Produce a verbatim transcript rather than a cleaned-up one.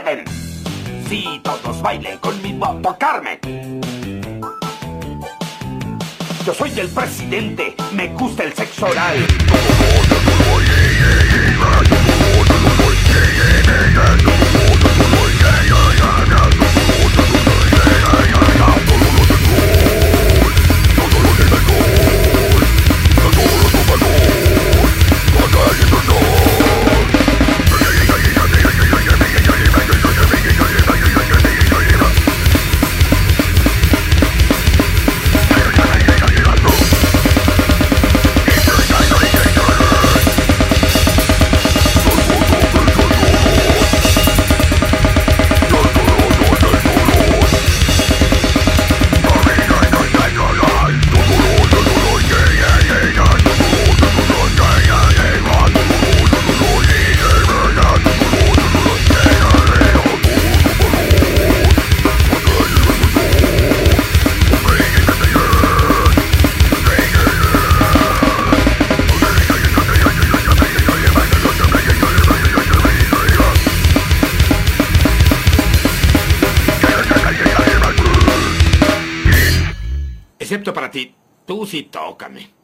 pueden. Sí, todos bailen con mi guapa Carmen. Yo soy el presidente, me gusta el sexo oral. Excepto para ti. Tú sí tócame.